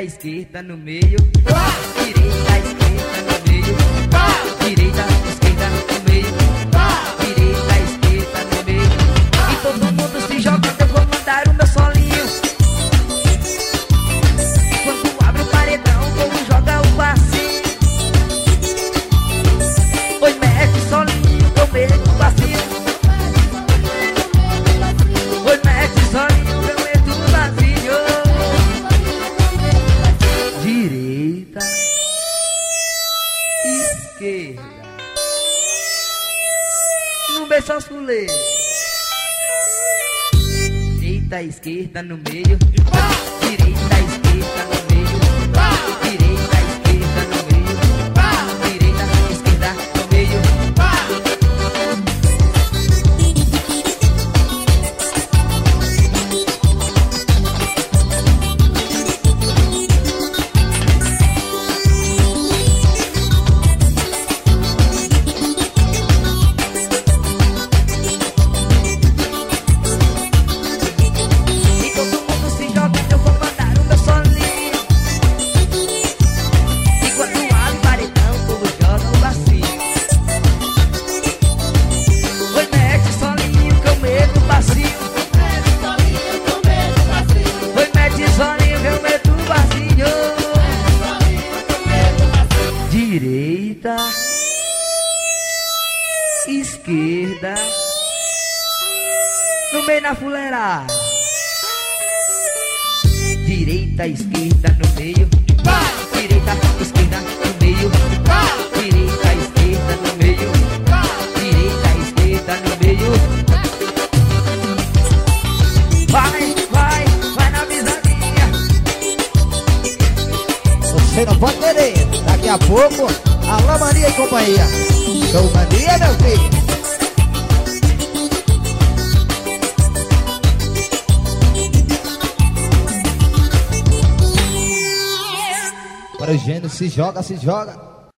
esquerda no meio. Direita, esquerda no meio. Direita, esquerda no meio. Direita, esquerda no meio. E todo mundo se jogando, eu vou mandar o meu solinho. Quando abre o paredão, o povo joga o passinho. Oi, mete solinho, eu meto o passinho. Oi, mete solinho, eu meto o passinho. Direita, esquerda. Não vê só sulê. Direita, esquerda no meio. Direita, esquerda no meio. Direita, esquerda no meio. Direita, esquerda no meio. Direita, esquerda, no meio na fuleira. Direita, esquerda no meio. Direita, esquerda no meio. Direita, esquerda no meio. Direita, esquerda no meio. Vai na visadinha. Você não pode perder. Daqui a pouco, alô Maria e companhia. Show Mania, meu filho. Para o gênio, se joga, se joga.